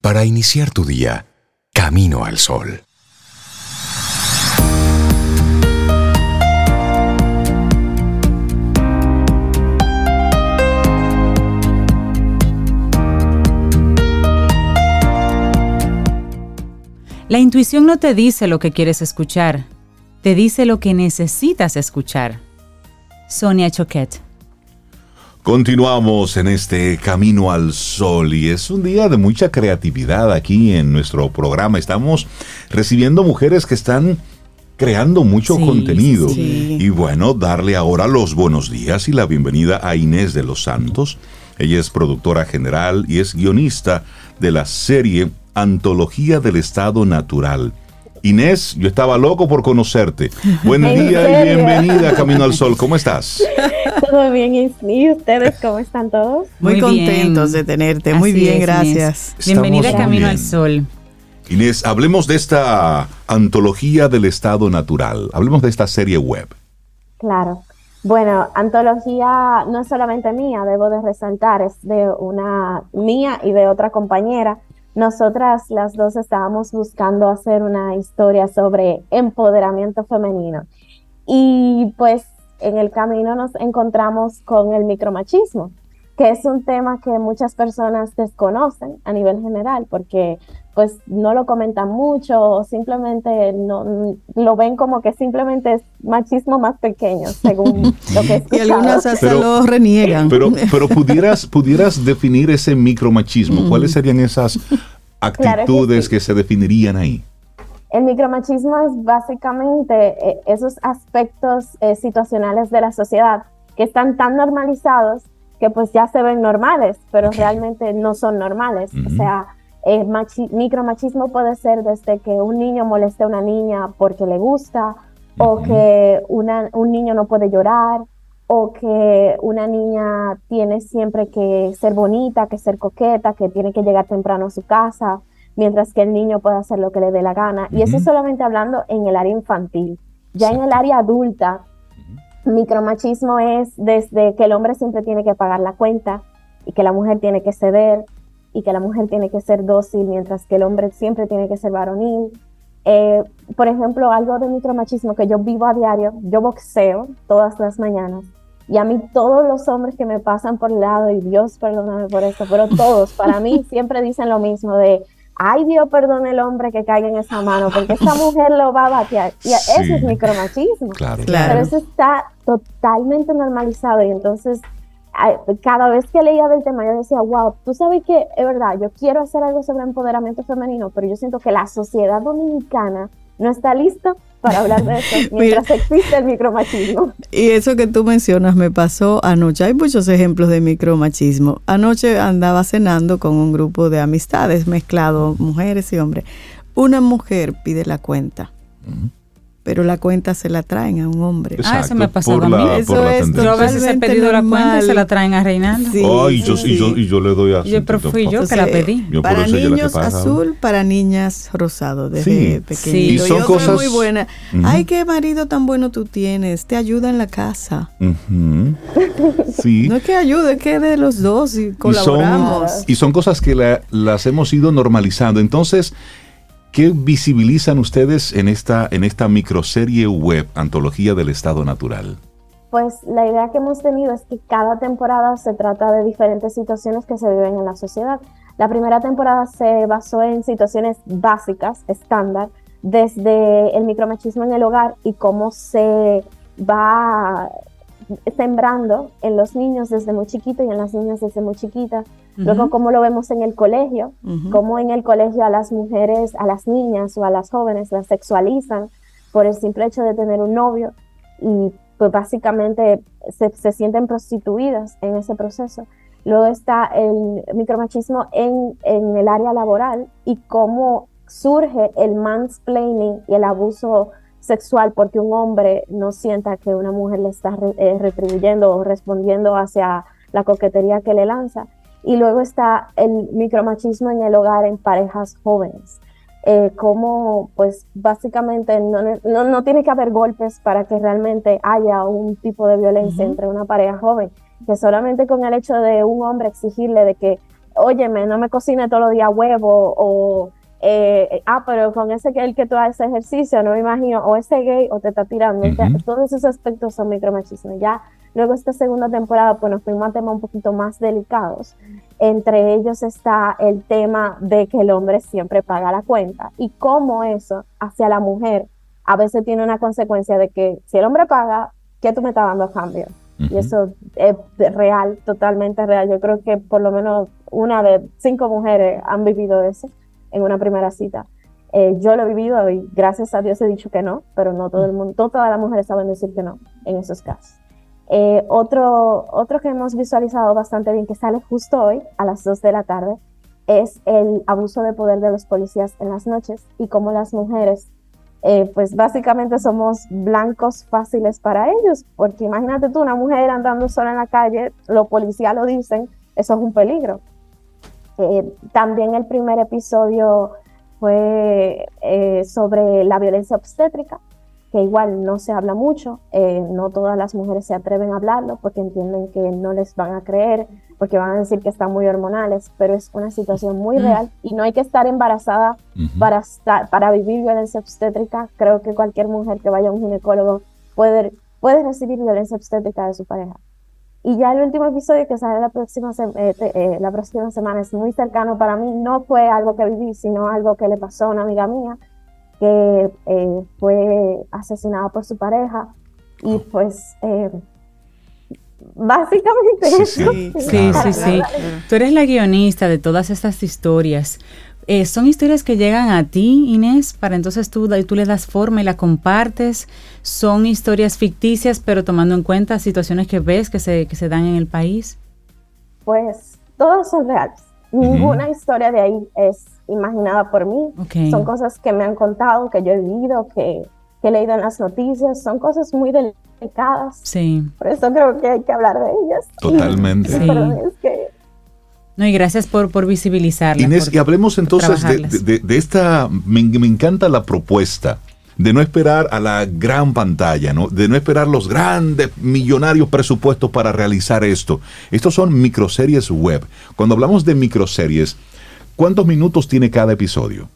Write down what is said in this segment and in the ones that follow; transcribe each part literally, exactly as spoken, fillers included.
para iniciar tu día, camino al sol. La intuición no te dice lo que quieres escuchar, te dice lo que necesitas escuchar. Sonia Choquette. Continuamos en este Camino al Sol y es un día de mucha creatividad aquí en nuestro programa. Estamos recibiendo mujeres que están creando mucho sí, contenido. Sí. Y bueno, darle ahora los buenos días y la bienvenida a Inés de los Santos. Ella es productora general y es guionista de la serie Antología del Estado Natural. Inés, yo estaba loco por conocerte. Buen día y bienvenida a Camino al Sol. ¿Cómo estás? Todo bien, ¿y ustedes cómo están todos? Muy, Muy contentos de tenerte. Muy Así bien, es, gracias. Inés. Bienvenida a Camino al Sol. Inés, hablemos de esta Antología del Estado Natural. Hablemos de esta serie web. Claro. Bueno, antología no es solamente mía, debo de resaltar, es de una mía y de otra compañera. Nosotras las dos estábamos buscando hacer una historia sobre empoderamiento femenino y pues en el camino nos encontramos con el micromachismo, que es un tema que muchas personas desconocen a nivel general porque pues no lo comentan mucho o simplemente no, lo ven como que simplemente es machismo más pequeño, según lo que he escuchado. Y algunas hasta pero, lo reniegan. Pero, pero pudieras, pudieras definir ese micromachismo. Mm. ¿Cuáles serían esas actitudes claro que, sí. que se definirían ahí? El micromachismo es básicamente eh, esos aspectos eh, situacionales de la sociedad que están tan normalizados que pues ya se ven normales, pero okay. realmente no son normales. Mm-hmm. O sea, el machi- micromachismo puede ser desde que un niño moleste a una niña porque le gusta, mm-hmm. o que una, un niño no puede llorar, o que una niña tiene siempre que ser bonita, que ser coqueta, que tiene que llegar temprano a su casa, mientras que el niño puede hacer lo que le dé la gana. Uh-huh. Y eso es solamente hablando en el área infantil. Ya sí. en el área adulta, uh-huh. micromachismo es desde que el hombre siempre tiene que pagar la cuenta y que la mujer tiene que ceder y que la mujer tiene que ser dócil, mientras que el hombre siempre tiene que ser varonil. Eh, por ejemplo, algo de micromachismo que yo vivo a diario, yo boxeo todas las mañanas. Y a mí todos los hombres que me pasan por el lado, y Dios perdóname por eso, pero todos para mí siempre dicen lo mismo de, ay Dios perdone el hombre que caiga en esa mano, porque esa mujer lo va a batear. Y sí. eso es micromachismo. Claro. Claro. Pero eso está totalmente normalizado y entonces cada vez que leía del tema yo decía, wow, tú sabes que es verdad, yo quiero hacer algo sobre empoderamiento femenino, pero yo siento que la sociedad dominicana no está lista para hablar de eso mientras existe el micromachismo. Y eso que tú mencionas me pasó anoche. Hay muchos ejemplos de micromachismo. Anoche andaba cenando con un grupo de amistades mezclado, mujeres y hombres. Una mujer pide la cuenta. Uh-huh. Pero la cuenta se la traen a un hombre. Exacto, ah, eso me ha pasado a mí. La, eso es yo a veces he pedido normal. La cuenta y se la traen a Reinaldo. Sí, oh, y, yo, sí. y, yo, y yo le doy a... Yo, pero fui yo Entonces, que la pedí. Yo para niños azul, para niñas rosado, desde sí. pequeñito. Sí. Y son y cosas muy buenas. Uh-huh. Ay, qué marido tan bueno tú tienes. Te ayuda en la casa. Uh-huh. Sí. No es que ayude, es que de los dos y colaboramos. Y son, y son cosas que la, las hemos ido normalizando. Entonces... ¿qué visibilizan ustedes en esta, en esta microserie web, Antología del Estado Natural? Pues la idea que hemos tenido es que cada temporada se trata de diferentes situaciones que se viven en la sociedad. La primera temporada se basó en situaciones básicas, estándar, desde el micromachismo en el hogar y cómo se va sembrando en los niños desde muy chiquitos y en las niñas desde muy chiquitas. Uh-huh. Luego, cómo lo vemos en el colegio, uh-huh. cómo en el colegio a las mujeres, a las niñas o a las jóvenes las sexualizan por el simple hecho de tener un novio y pues básicamente se, se sienten prostituidas en ese proceso. Luego está el micromachismo en, en el área laboral y cómo surge el mansplaining y el abuso sexual porque un hombre no sienta que una mujer le está re, eh, retribuyendo o respondiendo hacia la coquetería que le lanza. Y luego está el micromachismo en el hogar en parejas jóvenes. Eh, como pues básicamente no, no, no tiene que haber golpes para que realmente haya un tipo de violencia uh-huh. entre una pareja joven, que solamente con el hecho de un hombre exigirle de que óyeme, no me cocine todos los días huevo, o eh, ah, pero con ese que el que tú haces ejercicio, no me imagino, o ese gay, o te está tirando. Uh-huh. O sea, todos esos aspectos son micromachismo. Ya luego esta segunda temporada, pues nos fuimos a temas un poquito más delicados. Entre ellos está el tema de que el hombre siempre paga la cuenta y cómo eso hacia la mujer a veces tiene una consecuencia de que si el hombre paga, ¿qué tú me estás dando a cambio? Uh-huh. Y eso es real, totalmente real. Yo creo que por lo menos una de cinco mujeres han vivido eso en una primera cita. Eh, yo lo he vivido y gracias a Dios he dicho que no, pero no todo el mundo, no todas las mujeres saben decir que no en esos casos. Eh, otro, otro que hemos visualizado bastante bien, que sale justo hoy a las dos de la tarde, es el abuso de poder de los policías en las noches y cómo las mujeres, eh, pues básicamente somos blancos fáciles para ellos, porque imagínate tú, una mujer andando sola en la calle, los policías lo dicen, eso es un peligro. Eh, también el primer episodio fue eh, sobre la violencia obstétrica, que igual no se habla mucho, eh, no todas las mujeres se atreven a hablarlo porque entienden que no les van a creer, porque van a decir que están muy hormonales, pero es una situación muy mm. real y no hay que estar embarazada uh-huh. para, estar, para vivir violencia obstétrica. Creo que cualquier mujer que vaya a un ginecólogo puede, puede recibir violencia obstétrica de su pareja. Y ya el último episodio que sale la próxima, eh, eh, la próxima semana es muy cercano para mí, no fue algo que viví, sino algo que le pasó a una amiga mía, que eh, fue asesinada por su pareja y pues eh, básicamente sí, eso. Sí, sí, sí, sí. Tú eres la guionista de todas estas historias. Eh, ¿Son historias que llegan a ti, Inés, para entonces tú, tú le das forma y la compartes? ¿Son historias ficticias, pero tomando en cuenta situaciones que ves que se, que se dan en el país? Pues todas son reales. Ninguna uh-huh. historia de ahí es imaginada por mí. Okay. Son cosas que me han contado, que yo he vivido, que, que he leído en las noticias. Son cosas muy delicadas. Sí. Por eso creo que hay que hablar de ellas. Totalmente. Y, sí. Perdón, es que... No, y gracias por, por visibilizarlas. Inés, por, y hablemos entonces de, de, de esta, me, me encanta la propuesta de no esperar a la gran pantalla, ¿no? De no esperar los grandes millonarios presupuestos para realizar esto. Estos son microseries web. Cuando hablamos de microseries, ¿cuántos minutos tiene cada episodio?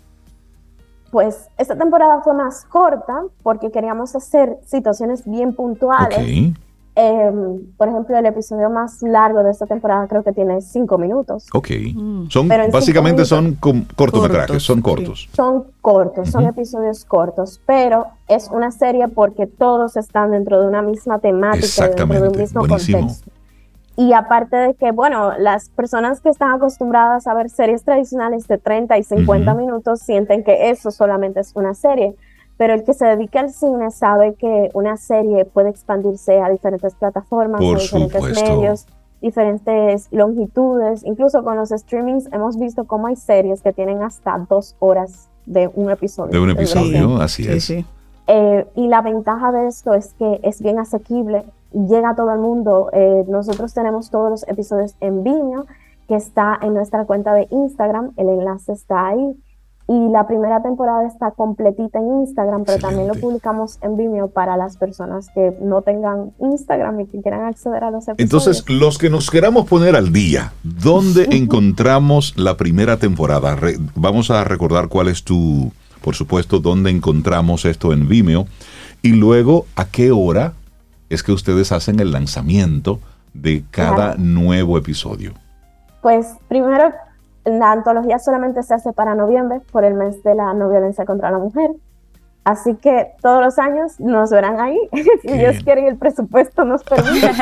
Pues esta temporada fue más corta porque queríamos hacer situaciones bien puntuales. Okay. Eh, por ejemplo, el episodio más largo de esta temporada creo que tiene cinco minutos. Ok. Son, básicamente son com- cortometrajes, cortos, son cortos. Sí. Son cortos, uh-huh. son episodios cortos, pero es una serie porque todos están dentro de una misma temática, dentro de un mismo Buenísimo. contexto. Y aparte de que, bueno, las personas que están acostumbradas a ver series tradicionales de treinta y cincuenta uh-huh. minutos sienten que eso solamente es una serie. Pero el que se dedica al cine sabe que una serie puede expandirse a diferentes plataformas, Por a diferentes supuesto. medios, diferentes longitudes. Incluso con los streamings hemos visto cómo hay series que tienen hasta dos horas de un episodio. De un episodio, así es. Sí, sí. Eh, y la ventaja de esto es que es bien asequible, llega a todo el mundo. Eh, nosotros tenemos todos los episodios en Vimeo, que está en nuestra cuenta de Instagram, el enlace está ahí. Y la primera temporada está completita en Instagram, pero Excelente. También lo publicamos en Vimeo para las personas que no tengan Instagram y que quieran acceder a los episodios. Entonces, los que nos queramos poner al día, ¿dónde encontramos la primera temporada? Re- vamos a recordar cuál es tu, por supuesto, dónde encontramos esto en Vimeo. Y luego, ¿a qué hora es que ustedes hacen el lanzamiento de cada claro. nuevo episodio? Pues primero... La antología solamente se hace para noviembre, por el mes de la no violencia contra la mujer. Así que todos los años nos verán ahí, si Dios quiere y el presupuesto nos permite.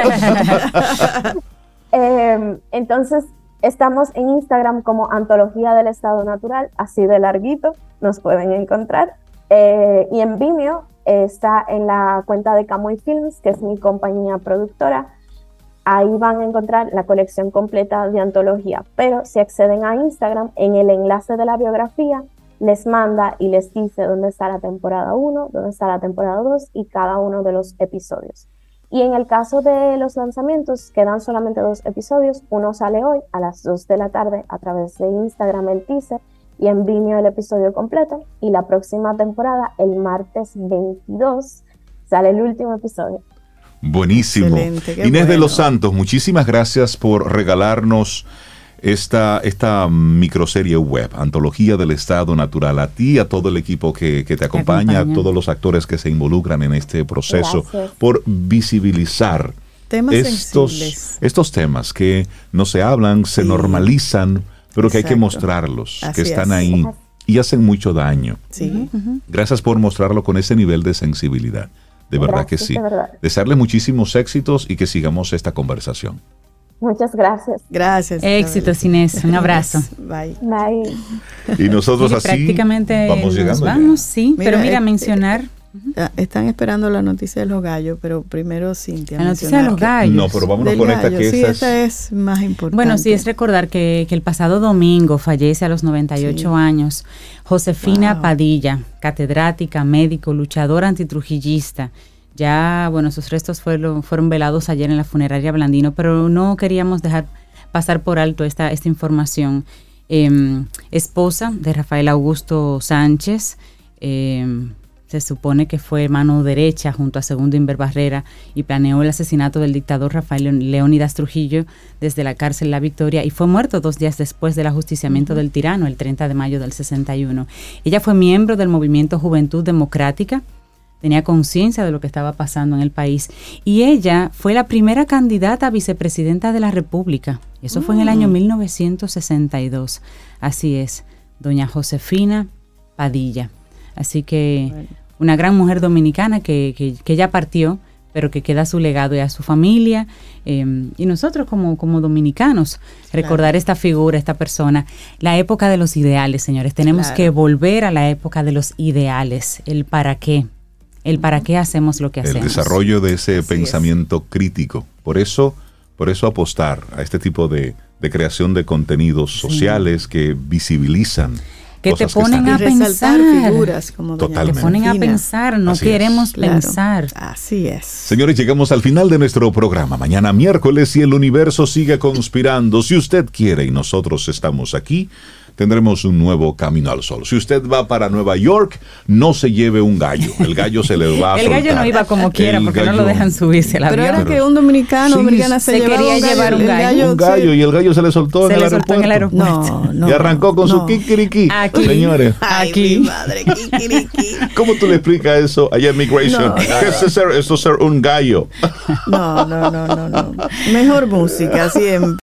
eh, entonces, estamos en Instagram como Antología del Estado Natural, así de larguito, nos pueden encontrar. Eh, y en Vimeo eh, está en la cuenta de Camuy Films, que es mi compañía productora. Ahí van a encontrar la colección completa de antología, pero si acceden a Instagram, en el enlace de la biografía, les manda y les dice dónde está la temporada uno, dónde está la temporada dos y cada uno de los episodios. Y en el caso de los lanzamientos, quedan solamente dos episodios. Uno sale hoy a las dos de la tarde a través de Instagram el teaser y en Vimeo el episodio completo. Y la próxima temporada, el martes veintidós, sale el último episodio. Buenísimo. Inés bueno. de los Santos, muchísimas gracias por regalarnos esta, esta microserie web, Antología del Estado Natural, a ti, a todo el equipo que, que te acompaña, acompaña, a todos los actores que se involucran en este proceso, Gracias. por visibilizar temas estos, estos temas que no se hablan, se sí. normalizan, pero Exacto. que hay que mostrarlos, Así que están es. ahí y hacen mucho daño. Sí. Uh-huh. Gracias por mostrarlo con ese nivel de sensibilidad. De verdad gracias, que sí. De verdad. Desearle muchísimos éxitos y que sigamos esta conversación. Muchas gracias. Gracias. Éxitos, Inés. Un abrazo. Bye. Bye. Y nosotros y así prácticamente vamos llegando. Nos vamos, ya. sí. Mira, pero mira, eh, mencionar... Uh-huh. Están esperando la noticia de los gallos, pero primero Cintia. La noticia de los gallos. No, pero vámonos con esta que sí, esa esta es... es más importante. Bueno, sí, es recordar que, que el pasado domingo fallece a los noventa y ocho sí. años Josefina wow. Padilla, catedrática, médico, luchadora antitrujillista. Ya, bueno, sus restos fueron, fueron velados ayer en la funeraria Blandino, pero no queríamos dejar pasar por alto esta, esta información. Eh, esposa de Rafael Augusto Sánchez, eh, se supone que fue mano derecha junto a Segundo Inver Barrera y planeó el asesinato del dictador Rafael Leónidas Trujillo desde la cárcel La Victoria y fue muerto dos días después del ajusticiamiento uh-huh. del tirano, el treinta de mayo del sesenta y uno. Ella fue miembro del movimiento Juventud Democrática, tenía conciencia de lo que estaba pasando en el país y ella fue la primera candidata a vicepresidenta de la República. Eso uh-huh. fue en el año mil novecientos sesenta y dos. Así es, doña Josefina Padilla. Así que bueno. una gran mujer dominicana que, que, que ya partió, pero que queda su legado y a su familia. Eh, y nosotros como, como dominicanos, recordar claro. esta figura, esta persona. La época de los ideales, señores. Tenemos claro. que volver a la época de los ideales. El para qué. El para qué hacemos lo que hacemos. El desarrollo de ese Así pensamiento es. crítico. Por eso, por eso apostar a este tipo de, de creación de contenidos sí. sociales que visibilizan que te ponen que a pensar figuras como Totalmente. te ponen a pensar, no Así queremos es. pensar. Claro. Así es. Señores, llegamos al final de nuestro programa. Mañana miércoles, si el universo sigue conspirando, si usted quiere y nosotros estamos aquí, tendremos un nuevo Camino al Sol. Si usted va para Nueva York, no se lleve un gallo. El gallo se le va a el soltar. gallo no iba como quiera, el porque gallo, no lo dejan subirse al pero avión. Era que un dominicano, sí, dominicana se, se quería un gallo, llevar un gallo. gallo un gallo sí. y el gallo se le soltó, se en, le el soltó en el aeropuerto. No, no, y arrancó con no. su kikiriki. Aquí, señores. Ay, aquí. Mi madre, kikiriki. ¿Cómo tú le explicas eso allá en Migration? No, no, eso, es ser, eso es ser un gallo. No, no, no, no, no. Mejor música, siempre.